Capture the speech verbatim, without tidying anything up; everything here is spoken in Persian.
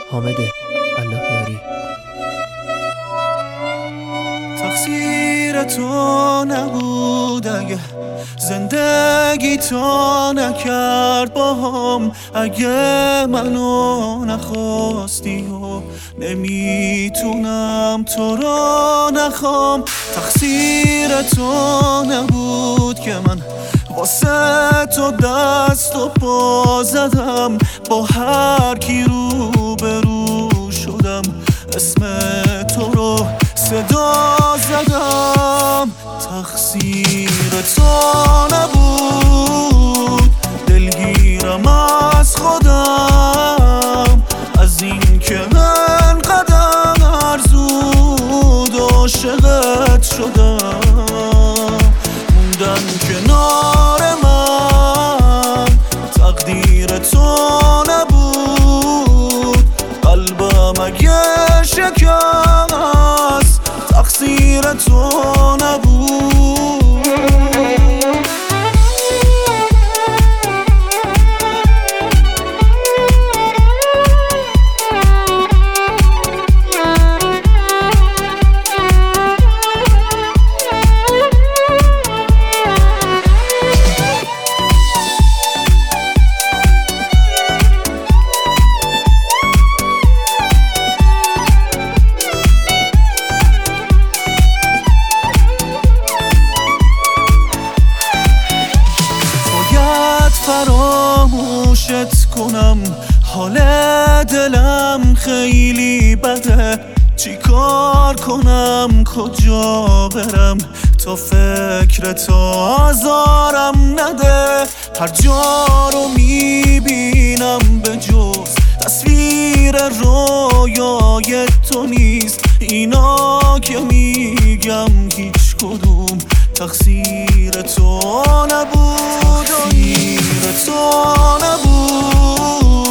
حامد اللهیاری. تقصیر تو نبود اگه زندگی تو نکرد باهم، اگه منو نخواستی و نمیتونم تو را نخوام. تقصیر تو نبود که من واسه تو دست و پا زدم، با هر کی رو به رو شدم اسم تو رو صدا زدم. تقصیر تو نبود، دلگیرم از خودم، از این که من قدم زود عاشقت شدم. موندن کنار من تقدیر تو نبود، قلبم اگه شکست تقصیر تو نبود. فراموشت کنم، حال دلم خیلی بده، چی کار کنم کجا برم تا فکر تو آزارم نده. هر جا رو میبینم به جز تصویر رویای تو نیست، اینا که میگم هیچ کدوم تقصیر تو نبود. تقصیر تو نبود،